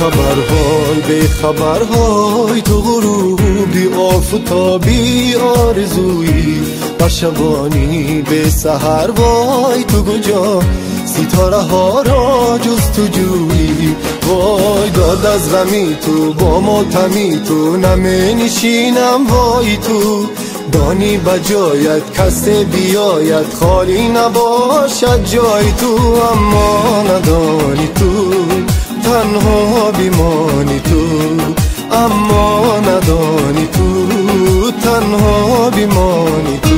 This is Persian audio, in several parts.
بی خبرهای تو غروبی آفتابی آرزویی و شبانی به سحر وای تو کجا ستاره ها را جز تو جویی وای داد از غمی تو با ماتمی تو نمی نشینم وای تو دانی بجایت کس بیاید خالی نباشد جای تو اما ندانی تو تنها بیمانی تو اما ندانی تو تنها بیمانی تو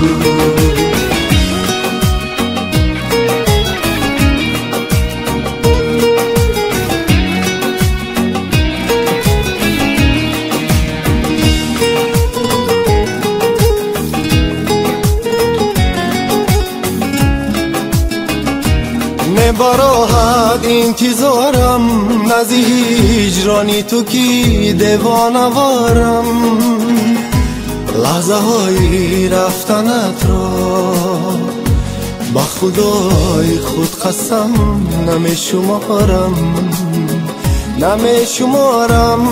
براحت انتظارم نزی هجرانی تو کی دیوانوارم لحظه های رفتنت را با خدای خود قسم نمی شمارم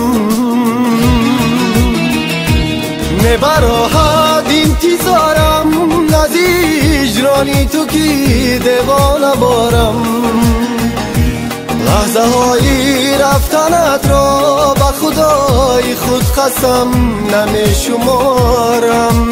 نه براحت انتظارم نزی هجرانی تو کی دیوانه بارم لحظه های رفتنت را با خدای خود قسم نمی شمارم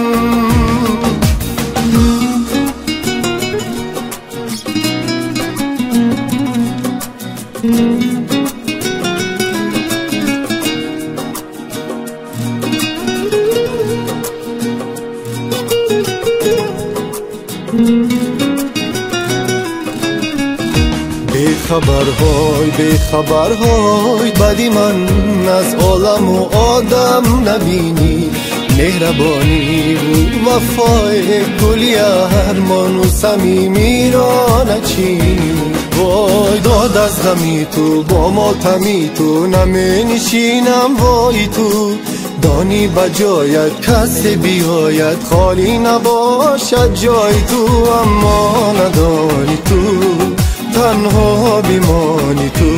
بی خبرهای بدی من از عالم و آدم نبینی مهربانی و وفای گلی ارمان و صمیمی را نچینی وای داد از غمی تو با ماتمی تو نمی نشینم وای تو دانی بجایت کس بیاید خالی نباشد جای تو اما ندانی تو تنها بیمانی تو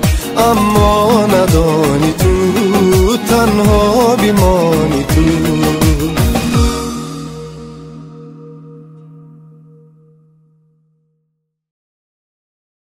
اما ندانی تو تنها بیمانی تو